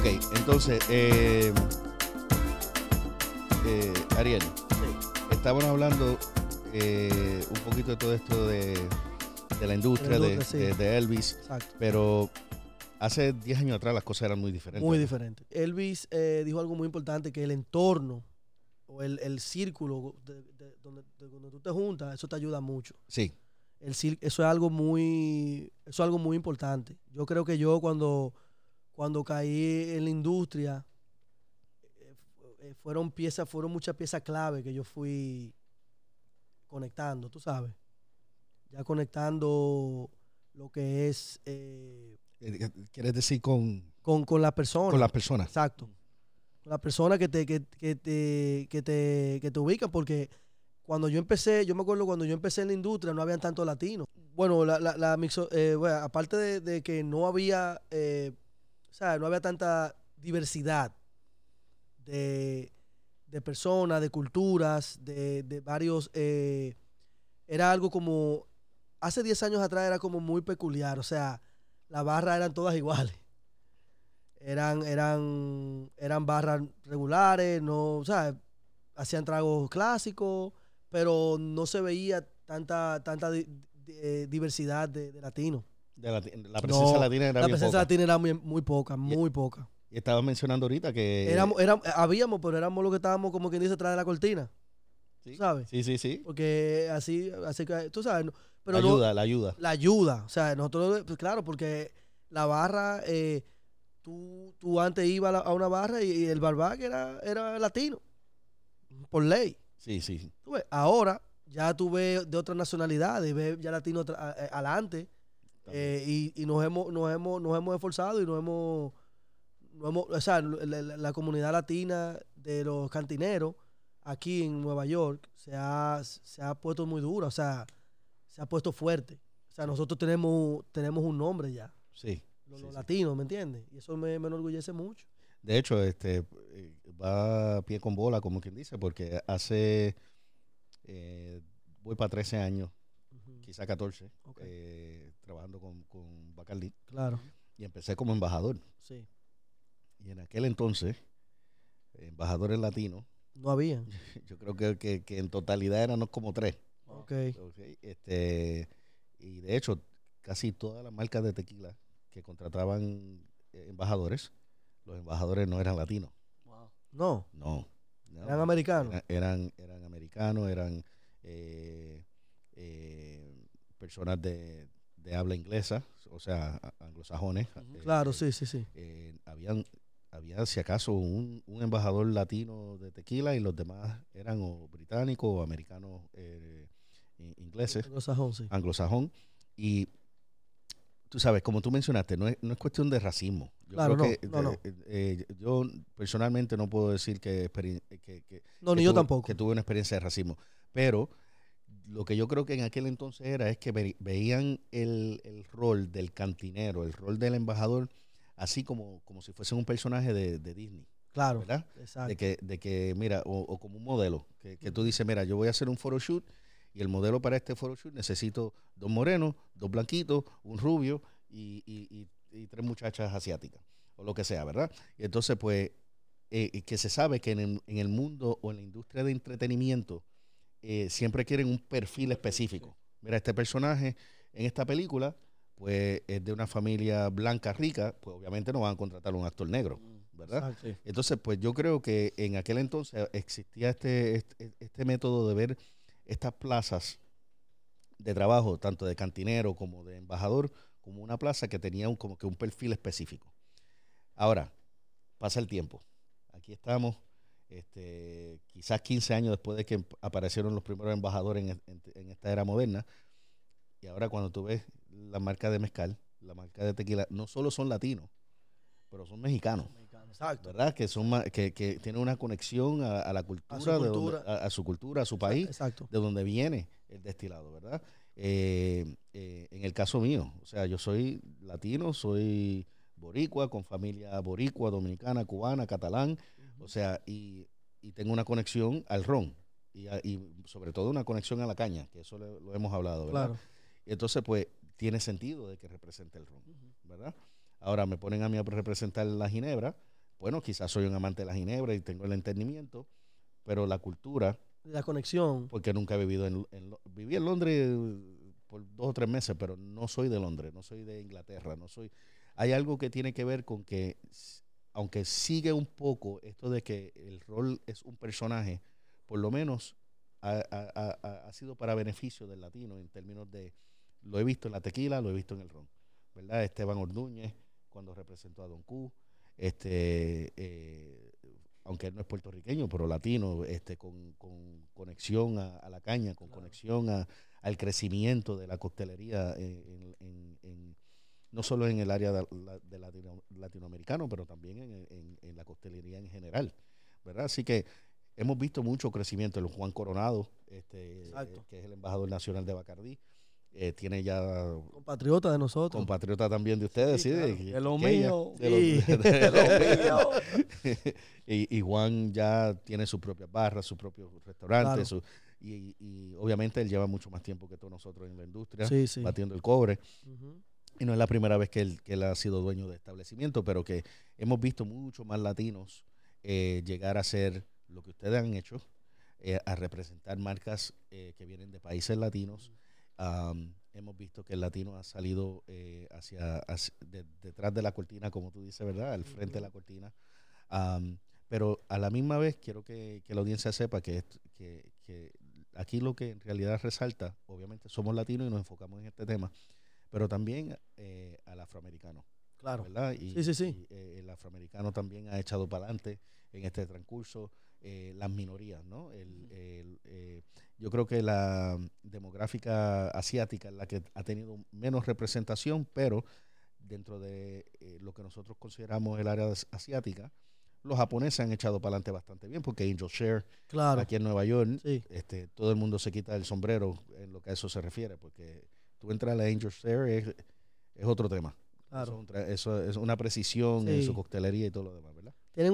Ok, entonces, Ariel, estábamos hablando un poquito de todo esto de la industria, sí. de Elvis, Exacto. pero hace 10 años atrás las cosas eran muy diferentes. Muy diferente. Elvis dijo algo muy importante, que el entorno o el círculo de donde tú te juntas, eso te ayuda mucho. Sí. Eso es algo muy importante. Yo creo que yo cuando caí en la industria, fueron muchas piezas clave que yo fui conectando, tú sabes. Ya conectando lo que es ¿Quieres decir con las personas. Con las personas. Exacto. Con las personas que te ubican, porque cuando yo empecé, yo me acuerdo cuando yo empecé en la industria no habían tantos latinos. Bueno, bueno, aparte de que no había, o sea, no había tanta diversidad de personas, de culturas, de varios, era algo como, hace 10 años atrás era como muy peculiar, o sea, las barras eran todas iguales. Eran barras regulares, no, o sea, hacían tragos clásicos, pero no se veía tanta diversidad de latinos. La presencia latina era la bien presencia poca. latina era muy poca, muy poca. Y estabas mencionando ahorita que... Habíamos, pero éramos los que estábamos, como quien dice, atrás de la cortina. ¿Sí? ¿Sabes? Sí. Porque así que, tú sabes, pero la ayuda. La ayuda, o sea, nosotros, pues claro, porque la barra, tú antes ibas a una barra y el barback era latino, por ley. Sí. ¿Tú ves? Ahora ya tú ves de otras nacionalidades, ves ya latinos adelante, y nos hemos esforzado y o sea, la comunidad latina de los cantineros aquí en Nueva York se ha puesto muy dura, o sea, se ha puesto fuerte. O sea, nosotros tenemos un nombre ya. Sí. Los latinos, ¿me entiendes? Y eso me enorgullece mucho. De hecho, va pie con bola, como quien dice, porque hace, voy para 13 años, quizá 14, trabajando con Bacardi. Claro. Y empecé como embajador. Sí. Y en aquel entonces, embajadores latinos, no había. Yo creo que en totalidad eran como 3. Okay. Y de hecho, casi todas las marcas de tequila que contrataban embajadores, los embajadores no eran latinos. Wow. No. ¿Eran americanos? Eran americanos, eran personas de habla inglesa, o sea, anglosajones. Claro, sí. Había si acaso un embajador latino de tequila y los demás eran o británicos o americanos, ingleses. Anglosajón. Y tú sabes, como tú mencionaste, no es cuestión de racismo. Yo creo que yo personalmente no puedo decir ni yo tampoco, que tuve una experiencia de racismo, pero lo que yo creo que en aquel entonces es que veían el rol del cantinero, el rol del embajador, así como si fuese un personaje de Disney. Claro, ¿verdad? Exacto. De que mira, o como un modelo, que tú dices, mira, yo voy a hacer un photoshoot y el modelo para este photoshoot necesito 2 morenos, 2 blanquitos, un rubio y 3 muchachas asiáticas, o lo que sea, ¿verdad? Y entonces, pues, que se sabe que en el mundo o en la industria de entretenimiento siempre quieren un perfil específico. Mira, este personaje en esta película pues es de una familia blanca rica, pues obviamente no van a contratar a un actor negro, ¿verdad? Exacto. Entonces, pues yo creo que en aquel entonces existía este método de ver estas plazas de trabajo, tanto de cantinero como de embajador, como una plaza que tenía como que un perfil específico. Ahora, pasa el tiempo. Aquí estamos, quizás 15 años después de que aparecieron los primeros embajadores en esta era moderna. Y ahora cuando tú ves la marca de mezcal, la marca de tequila, no solo son latinos, pero son mexicanos. Exacto. ¿Verdad? Que son que tienen una conexión a la cultura, a su cultura, a su país, Exacto. de donde viene el destilado, ¿verdad? En el caso mío, o sea, yo soy latino, soy boricua, con familia boricua, dominicana, cubana, catalán, o sea, y tengo una conexión al ron y sobre todo una conexión a la caña, que eso lo hemos hablado, ¿verdad? Claro. Y entonces, pues, tiene sentido de que represente el ron, ¿verdad? Ahora me ponen a mí a representar la ginebra, bueno, quizás soy un amante de la ginebra y tengo el entendimiento, pero la cultura, La conexión. porque nunca he vivido viví en Londres por 2 o 3 meses, pero no soy de Londres, no soy de Inglaterra, no soy. Hay algo que tiene que ver con que, aunque sigue un poco esto de que el rol es un personaje, por lo menos ha sido para beneficio del latino en términos de, lo he visto en la tequila, lo he visto en el ron, ¿verdad? Esteban Ordúñez, cuando representó a Don Q, aunque él no es puertorriqueño, pero latino, con conexión a la caña, con conexión al crecimiento de la coctelería no solo en el área de latinoamericano, pero también en la coctelería en general, ¿verdad? Así que hemos visto mucho crecimiento. El Juan Coronado, que es el embajador nacional de Bacardí, tiene ya compatriota de nosotros, compatriota también de ustedes, sí, claro. de lo mío, de lo mío. Y Juan ya tiene sus propias barras, sus propios restaurantes, claro. y obviamente él lleva mucho más tiempo que todos nosotros en la industria, sí. batiendo el cobre. Uh-huh. Y no es la primera vez que él ha sido dueño de establecimiento, pero que hemos visto mucho más latinos llegar a ser lo que ustedes han hecho, a representar marcas que vienen de países latinos. Hemos visto que el latino ha salido detrás de la cortina, como tú dices, ¿verdad? Al frente de la cortina. Pero a la misma vez quiero que la audiencia sepa que aquí lo que en realidad resalta, obviamente somos latinos y nos enfocamos en este tema, pero también al afroamericano. Claro. ¿Verdad? Sí. Y, el afroamericano también ha echado para adelante en este transcurso. Las minorías, ¿no? Yo creo que la demográfica asiática es la que ha tenido menos representación, pero dentro de lo que nosotros consideramos el área asiática, los japoneses han echado para adelante bastante bien, porque Angel Share, claro. aquí en Nueva York, sí. Todo el mundo se quita el sombrero en lo que a eso se refiere, porque tú entras a la Angel Share, es otro tema. Claro. Eso es una precisión en su coctelería y todo lo demás, ¿verdad? Tienen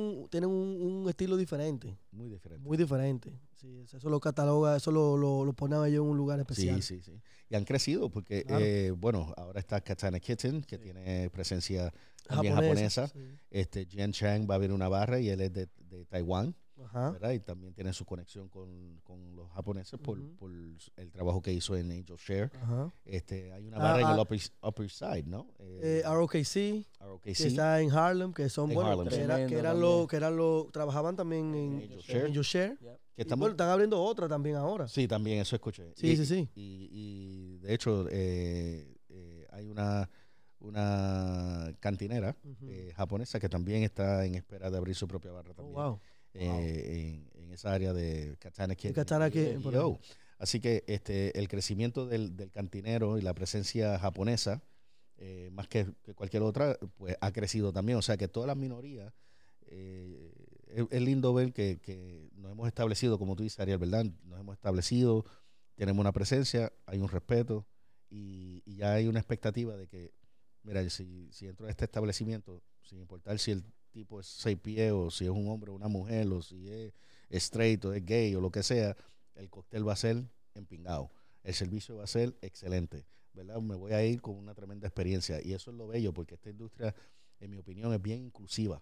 un estilo diferente. Muy diferente. Muy diferente. Sí, eso lo cataloga, eso lo ponen ellos en un lugar especial. Sí. Y han crecido porque, claro. Bueno, ahora está Katana Kitchen, que tiene presencia también japonesa. Sí. Jian Chang va a abrir una barra y él es de Taiwán. Ajá. ¿Verdad? Y también tiene su conexión con los japoneses por el trabajo que hizo en Angel Share. Ajá. Hay una barra en el Upper Side, ¿no? ROKC, que está en Harlem, que son buenos, que eran los trabajaban también en Angel Share. Yeah. Están abriendo otra también ahora. Sí, también, eso escuché. Sí. Y de hecho, hay una cantinera japonesa que también está en espera de abrir su propia barra también. Wow. En esa área de Katana Kitchen. Así que el crecimiento del cantinero y la presencia japonesa, más que cualquier otra, pues ha crecido también. O sea que todas las minorías, es lindo ver que nos hemos establecido, como tú dices, Ariel, ¿verdad? Nos hemos establecido, tenemos una presencia, hay un respeto y ya hay una expectativa de que, mira, si entro a este establecimiento, sin importar si el tipo es 6 pies o si es un hombre o una mujer o si es straight o es gay o lo que sea, el cóctel va a ser empingado, el servicio va a ser excelente, ¿verdad? Me voy a ir con una tremenda experiencia y eso es lo bello porque esta industria, en mi opinión, es bien inclusiva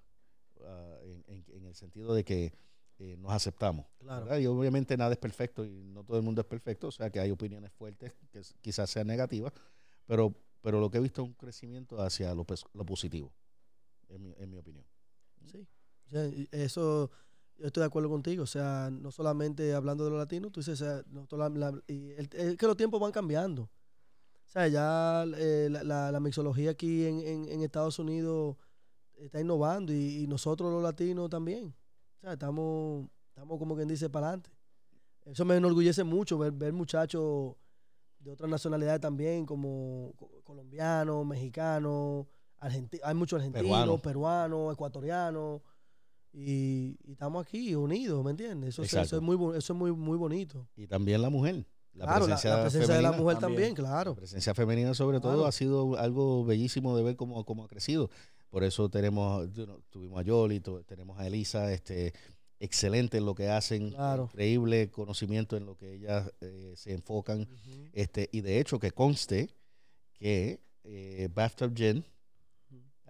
en el sentido de que nos aceptamos, claro. ¿verdad? Y obviamente nada es perfecto y no todo el mundo es perfecto, o sea que hay opiniones fuertes que quizás sean negativas, pero lo que he visto es un crecimiento hacia lo positivo, en mi opinión. Sí, o sea, eso yo estoy de acuerdo contigo, o sea, no solamente hablando de los latinos, tú dices, o sea, es que los tiempos van cambiando, o sea, ya la mixología aquí en Estados Unidos está innovando y nosotros los latinos también, o sea, estamos como quien dice para adelante. Eso me enorgullece mucho ver muchachos de otras nacionalidades también, como colombianos, mexicanos, hay muchos argentinos, peruanos, ecuatorianos, y estamos aquí unidos, ¿me entiendes? Eso es muy bonito. Y también la mujer. La presencia de la mujer también, claro. La presencia femenina sobre todo ha sido algo bellísimo de ver cómo ha crecido. Por eso tuvimos a Yoli, tenemos a Elisa, excelente en lo que hacen, increíble conocimiento en lo que ellas se enfocan. Y de hecho que conste que Bathtub Gin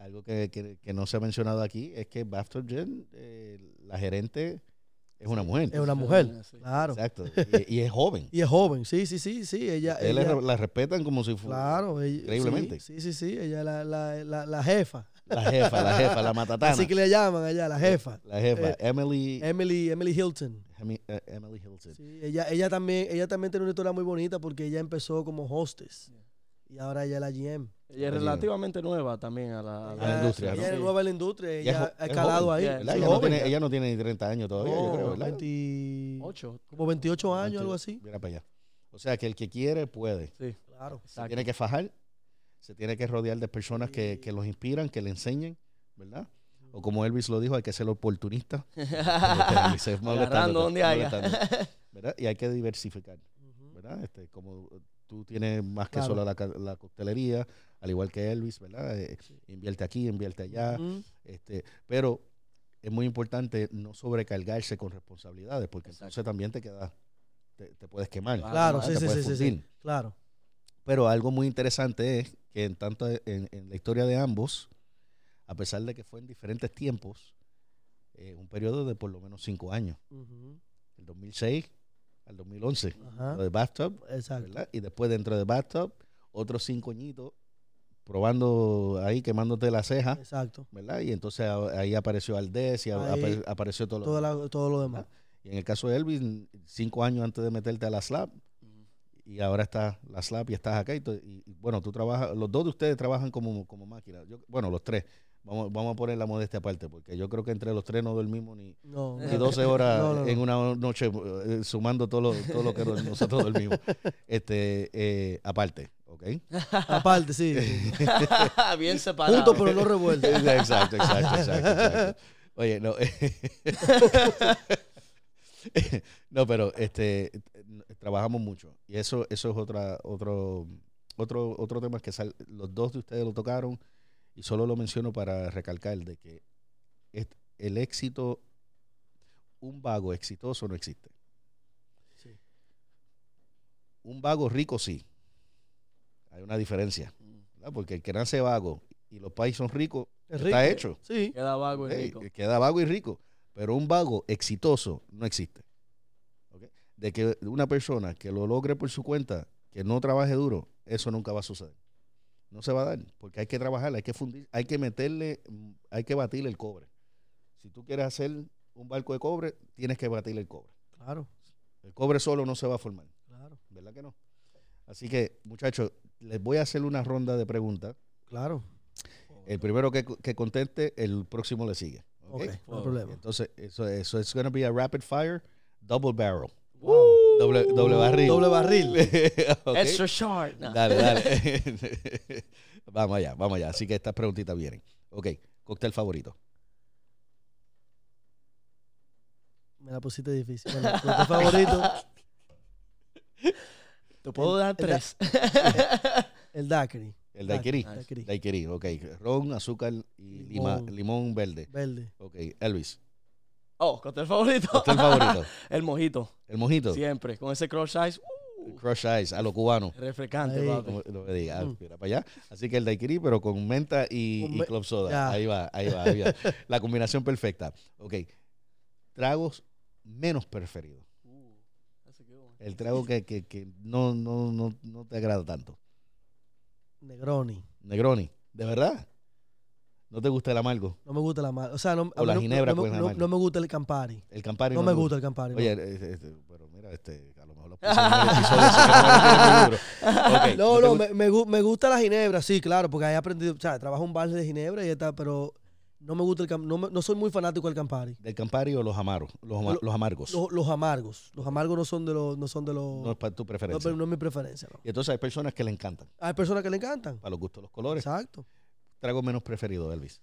algo que no se ha mencionado aquí es que Bathtub Gin, la gerente es una mujer. Es una mujer, Sí. claro. Exacto. Y es joven. Y es joven, sí. Ella, La respetan como si fuera. claro, Increíblemente. Sí. Ella es la jefa. La jefa, la matatana. Así que le llaman allá, la jefa. La jefa, Emily Hilton. Emily Hilton. Sí, ella también tiene una historia muy bonita porque ella empezó como hostess y ahora ella es la GM. Ella es relativamente nueva también a la industria, Ella ¿no? es nueva en la industria, Y ella ha es escalado joven, ahí. ¿verdad? Sí, Ella no tiene ni 30 años todavía, yo creo, ¿verdad? 8. Como 28 años, algo así. Mira para allá. O sea, que el que quiere, puede. Sí, Claro. Se tiene que fajar, se tiene que rodear de personas que los inspiran, que le enseñen, ¿verdad? O como Elvis lo dijo, hay que ser oportunista. Agarrando donde haya. ¿Verdad? Y hay que diversificar, ¿verdad? Como tú tienes más que Claro. solo la coctelería, al igual que Elvis, ¿verdad? Invierte aquí, invierte allá. Pero es muy importante no sobrecargarse con responsabilidades, porque entonces también te puedes quemar. Claro, ¿verdad? Te puedes fundir. Claro. Pero algo muy interesante es que en la historia de ambos, a pesar de que fue en diferentes tiempos, un periodo de por lo menos 5 años, el 2006 al 2011, Ajá. lo de Bathtub, Exacto. ¿verdad? Y después dentro de Bathtub, otros 5 añitos probando ahí, quemándote la ceja, Exacto. ¿verdad? Y entonces ahí apareció Aldez y Ahí, apareció todo lo todo lo demás. Y en el caso de Elvis, 5 años antes de meterte a la slap, y ahora está la slap y estás acá. Y bueno, tú trabajas, los dos de ustedes trabajan como máquina. Bueno, los tres. Vamos a poner la modestia aparte, porque yo creo que entre los tres no dormimos ni 12 horas en una noche, sumando todo lo que nosotros dormimos. Aparte, ¿ok? Aparte, sí. Bien separado. Juntos pero no revueltos. Exacto. Oye, no. No, pero trabajamos mucho. Y eso es otro tema que los dos de ustedes lo tocaron. Y solo lo menciono para recalcar de que el éxito, un vago exitoso no existe. Sí. Un vago rico sí. Hay una diferencia, ¿verdad? Porque el que nace vago y los países son ricos, está hecho. Sí. Queda vago y rico. Queda vago y rico. Pero un vago exitoso no existe. ¿Okay? De que una persona que lo logre por su cuenta, que no trabaje duro, eso nunca va a suceder. No se va a dar, porque hay que trabajar, hay que fundir, hay que batirle el cobre. Si tú quieres hacer un barco de cobre, tienes que batirle el cobre. Claro. El cobre solo no se va a formar. Claro. ¿Verdad que no? Así que, muchachos, les voy a hacer una ronda de preguntas. Claro. El primero que conteste, el próximo le sigue. Ok, no hay problema. Entonces, eso es going to be a rapid fire, double barrel. Wow. Doble barril. Doble barril. Okay. Extra short. No. Dale. Vamos allá. Así que estas preguntitas vienen. Ok, cóctel favorito. Me la pusiste difícil. Bueno, cóctel favorito. Te puedo dar 3. El daiquiri. El daiquiri. Daiquiri. Daiquiri, ok. Ron, azúcar y limón verde. Verde. Ok, Elvis. Cóctel favorito. Cóctel favorito. El mojito. El mojito. Siempre. Con ese crush ice. Crush ice, a lo cubano. Refrescante, Ahí. papi. Como lo que diga. Mira para allá. Así que el daiquiri, pero con menta y club soda. Ya. Ahí va. La combinación perfecta. Ok. Tragos menos preferidos. That's a good one. El trago que no te agrada tanto. Negroni. Negroni. ¿De verdad? ¿No te gusta el amargo? No me gusta la amarga. O sea, no, O la ginebra con amargo. no me gusta el Campari. El Campari No me te gusta el Campari. Oye, pero mira, a lo mejor lo puse en el episodio, así que no me lo tiene muy duro. Okay, me gusta la ginebra, sí, claro, porque ahí he aprendido, o sea, trabajo un bar de ginebra y ya está, pero no me gusta no soy muy fanático del Campari. ¿Del Campari o los amargos? Los amargos. Los amargos. Los amargos no son de los. No es para tu preferencia. No es mi preferencia, no. Y entonces hay personas que le encantan. Hay personas que le encantan. Para los gustos, los colores. Exacto. Trago menos preferido, Elvis.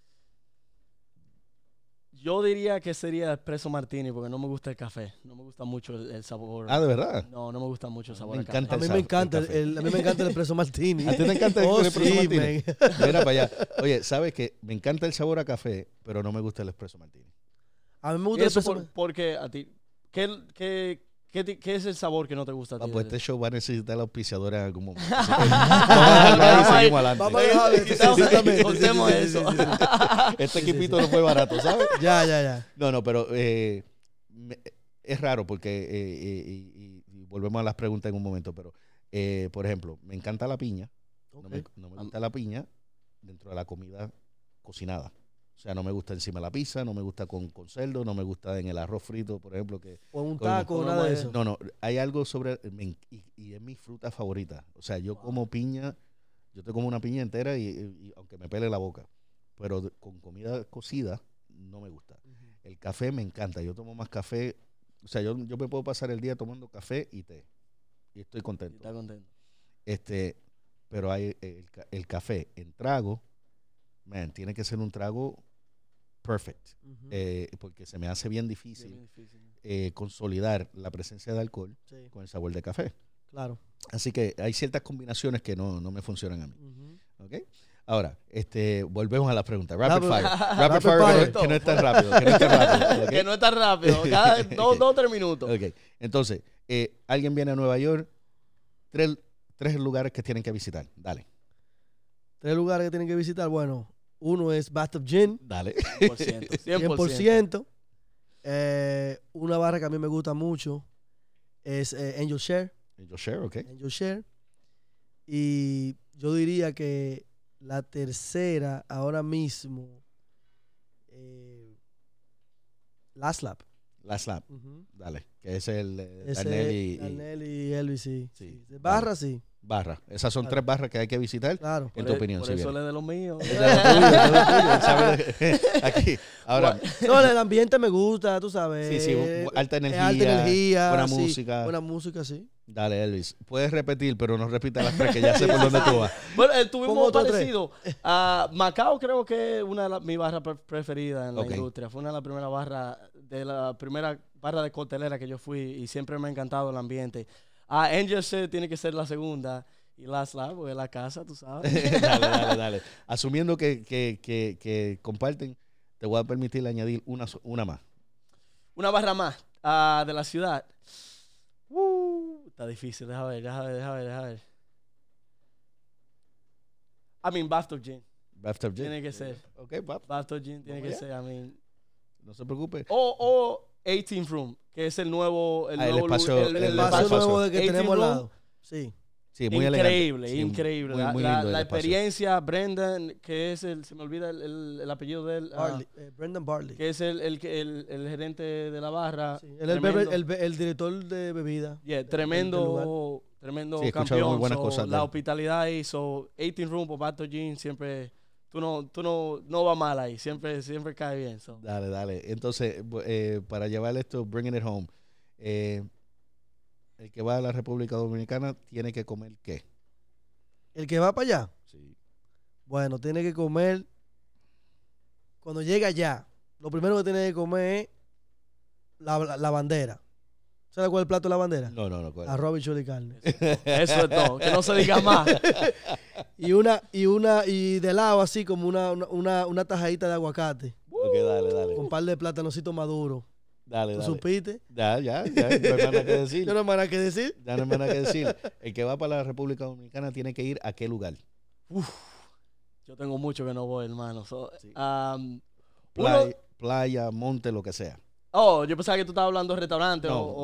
Yo diría que sería el espresso martini porque no me gusta el café. No me gusta mucho el sabor. Ah, ¿de verdad? No me gusta mucho el sabor Me al café. encanta A mí el me encanta el café. a mí me encanta el espresso martini. ¿A ti te encanta el espresso sí, martini? man. Mira para allá. Oye, ¿sabes qué? Me encanta el sabor a café, pero no me gusta el espresso martini. A mí me gusta el Eso espresso porque a ti, ¿qué ¿Qué es el sabor que no te gusta a ti? Pues este show va a necesitar la auspiciadora en algún momento. Vamos a dejarlo. Exactamente. Contemos eso. Este equipito no fue barato, ¿sabes? Ya. No, pero es raro porque, y volvemos a las preguntas en un momento, pero, por ejemplo, me encanta la piña. Okay. No me gusta la piña dentro de la comida cocinada. O sea, no me gusta encima de la pizza, no me gusta con cerdo, no me gusta en el arroz frito, por ejemplo. O un taco, nada de eso. No, hay algo sobre... Y es mi fruta favorita. O sea, yo como piña, yo te como una piña entera y aunque me pele la boca. Pero con comida cocida no me gusta. Uh-huh. El café me encanta. Yo tomo más café. O sea, yo me puedo pasar el día tomando café y té. Y estoy contento. Está contento. Pero hay el café en trago, tiene que ser un trago perfect, porque se me hace bien difícil. Consolidar la presencia de alcohol con el sabor de café. Claro. Así que hay ciertas combinaciones que no me funcionan a mí. ¿Okay? Ahora, volvemos a la pregunta. Rapid fire. Rapid fire. Que no es tan rápido. ¿Okay? Que no es tan rápido. Cada 2 o 3 minutos. Okay. Entonces, alguien viene a Nueva York, 3 lugares que tienen que visitar. Dale. 3 lugares que tienen que visitar. Bueno, uno es Bathtub Gin. Dale. 100%. Una barra que a mí me gusta mucho es Angel Share. Angel Share, ok. Angel Share. Y yo diría que la tercera ahora mismo, Last Lap. Last Lap. Dale. Que es el Darnell y Elvis, sí. Barra, sí. Barra. Esas son 3 barras que hay que visitar. Claro. En tu opinión. Por eso es de los míos. De lo tuyo. Aquí. Ahora. No, el ambiente me gusta, tú sabes. Sí. Alta energía. Buena música. Buena música, sí. Dale, Elvis. Puedes repetir, pero no repitas las 3 que ya sé por dónde tú vas. Bueno, tuvimos parecido. Macao creo que es una de mis barras preferidas en la industria. Fue una de las primeras barras, de la primera barra de coctelera que yo fui y siempre me ha encantado el ambiente. Angel Share tiene que ser la segunda y Last Lap, porque es la casa, tú sabes. Dale. Asumiendo que comparten, te voy a permitir añadir una más. Una barra más de la ciudad. Está difícil, deja ver. Bathtub Gin. Bathtub Gin. Tiene que ser. Ok, Bathtub Gin tiene que ser, no se preocupe. O 18th Room, que es el nuevo... El espacio nuevo que tenemos al lado. Sí, muy increíble. Muy lindo la experiencia, Brendan, que es se me olvida el apellido de él. Brendan Barley. Que es el gerente de la barra. Sí, el director de bebida. Tremendo campeón. Muy buenas cosas la hospitalidad ahí. 18 Room o Bathtub Gin siempre... Tú no vas mal ahí. Siempre cae bien. Dale. Entonces, para llevar esto, bringing it home, el que va a la República Dominicana tiene que comer ¿qué? ¿El que va para allá? Sí. Bueno, tiene que comer, cuando llega allá, lo primero que tiene que comer es la bandera. ¿Sabes cuál es el plato de la bandera? No. Arroz, bichuela y carne. Eso es todo. Que no se diga más. y de lado así como una tajadita de aguacate. Ok, dale. Con un par de platanocitos maduros. Dale. ¿Supiste? Ya. No hay nada que decir. ¿No hay nada que decir? Ya no hay nada que decir. El que va para la República Dominicana tiene que ir ¿a qué lugar? Yo tengo mucho que no voy, hermano. Sí. Playa, monte, lo que sea. Yo pensaba que tú estabas hablando de restaurante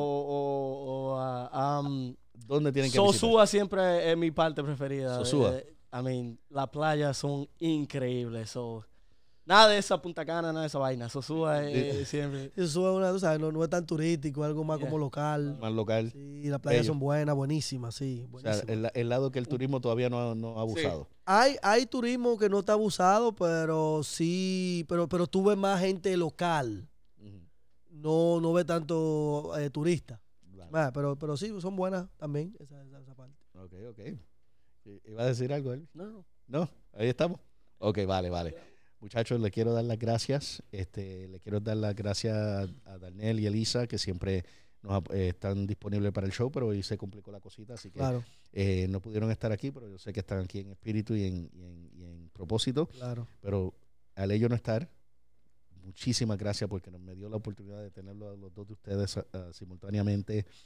¿Dónde tienen que visitar? Sosúa siempre es mi parte preferida. Sosúa. Las playas son increíbles. Nada de esa Punta Cana, nada de esa vaina. Sosúa es siempre... Sosúa, tú sabes, no es tan turístico, algo más como local. Más local. Sí, las playas son buenísimas, sí. Buenísimas. O sea, el lado que el turismo todavía no ha abusado. Sí. Hay turismo que no está abusado, pero sí, pero tú ves más gente local. No ve tanto turista. Claro. Pero sí, son buenas también esa parte. Ok. ¿Iba a decir algo él? No, ahí estamos. Ok, vale. Muchachos, le quiero dar las gracias. Le quiero dar las gracias a Darnell y Elisa, que siempre están disponibles para el show, pero hoy se complicó la cosita, así que claro. No pudieron estar aquí, pero yo sé que están aquí en espíritu y en propósito. Claro. Pero al ellos no estar, muchísimas gracias porque me dio la oportunidad de tenerlo a los dos de ustedes simultáneamente.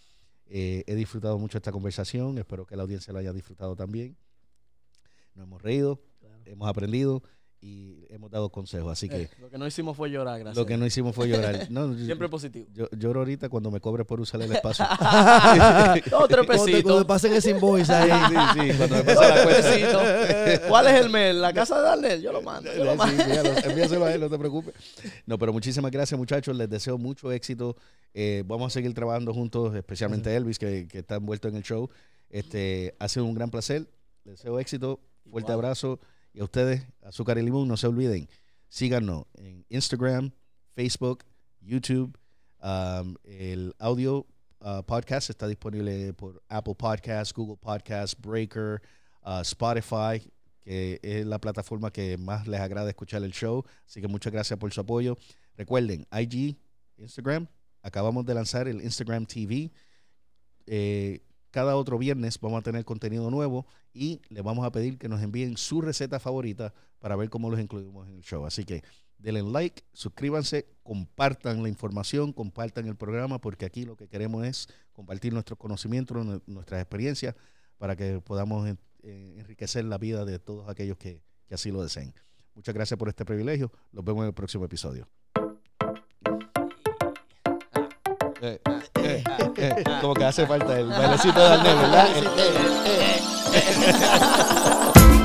He disfrutado mucho esta conversación. Espero que la audiencia la haya disfrutado también. Nos hemos reído, hemos aprendido y hemos dado consejos. Así que lo que no hicimos fue llorar, gracias. Lo que no hicimos fue llorar. No, siempre positivo. Yo lloro ahorita cuando me cobre por usar el espacio. Otro pesito. Cuando me pasen ese invoice ahí. Sí, cuando me pase la cuenta. ¿Cuál es el mail? ¿La casa de Darnell? Yo lo mando. Sí, envíaselo a él, no te preocupes. No, pero muchísimas gracias, muchachos. Les deseo mucho éxito. Vamos a seguir trabajando juntos, especialmente Elvis, que está envuelto en el show. Ha sido un gran placer. Les deseo éxito. Fuerte abrazo. Y a ustedes, Azúcar y Limón, no se olviden, síganos en Instagram, Facebook, YouTube. El audio podcast está disponible por Apple Podcasts, Google Podcasts, Breaker, Spotify, que es la plataforma que más les agrada escuchar el show. Así que muchas gracias por su apoyo. Recuerden, IG, Instagram, acabamos de lanzar el Instagram TV. Cada otro viernes vamos a tener contenido nuevo y les vamos a pedir que nos envíen su receta favorita para ver cómo los incluimos en el show. Así que denle like, suscríbanse, compartan la información, compartan el programa, porque aquí lo que queremos es compartir nuestros conocimientos, nuestras experiencias, para que podamos enriquecer la vida de todos aquellos que así lo deseen. Muchas gracias por este privilegio. Los vemos en el próximo episodio. Como que hace falta el bailecito de Darnell, ¿verdad?